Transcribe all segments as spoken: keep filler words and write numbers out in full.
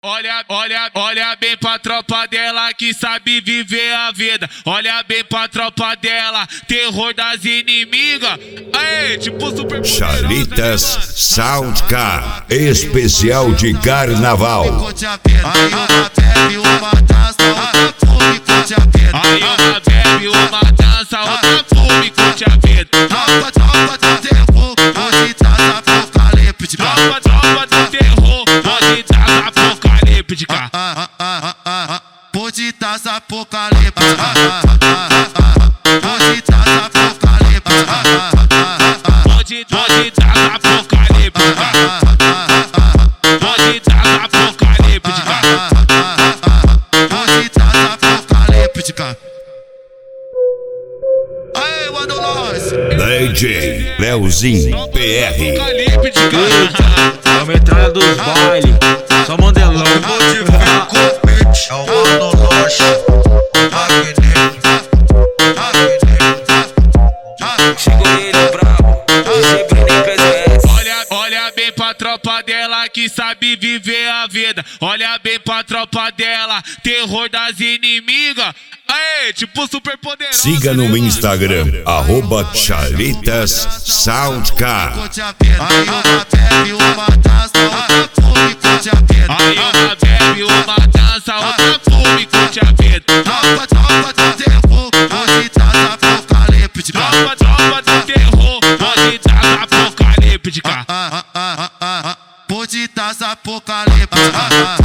Olha, olha, olha bem pra tropa dela que sabe viver a vida. Olha bem pra tropa dela, terror das inimigas. Aê, tipo super Chalitas Soundcar, especial de carnaval. Aí uma bebe uma taça, outra fume, curte a vida. Aí uma bebe uma dança, outra fume, curte a vida. Tropa, tropa do terror, hoje traz apocalíptica. Tropa, tropa do terror, hoje traz apocalíptica. Hoje traz apocalíptica. Hoje traz apocalíptica. Hoje, hoje traz apocalíptica. Hoje traz apocalíptica. Hoje traz apocalíptica. Aê, mano, nós! D J Leozinho P R. Apocalíptica. É a metralha dos bailes, só mandelão. Vou te ver convite, é o mano Loche, o magnífico, magnífico. Chegou ele brabo, sempre nem P D S. Olha, olha bem pra tropa dela que sabe viver a vida. Olha bem pra tropa dela, terror das inimigas. Aê, tipo super poderoso. Siga no Instagram, arroba Chalitas Soundcar. Aí uma bebe uma taça, outra fume, curte a vida. Aí uma bebe uma dança, outra fume, curte a vida. Tropa, tropa do terror, hoje traz apocalíptica. Tropa, tropa do terror, hoje traz apocalíptica. Hoje traz apocalíptica.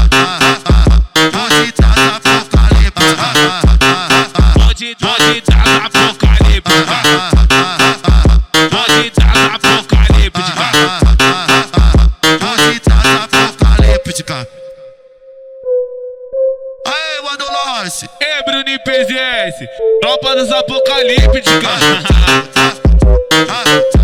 Hoje traz apocalíptica. Hoje, hoje traz apocalíptica. Hoje traz apocalíptica. Hoje traz apocalíptica. Aê, mano, nós! Ei, Bruno e P Z S, tropa dos apocalípticas.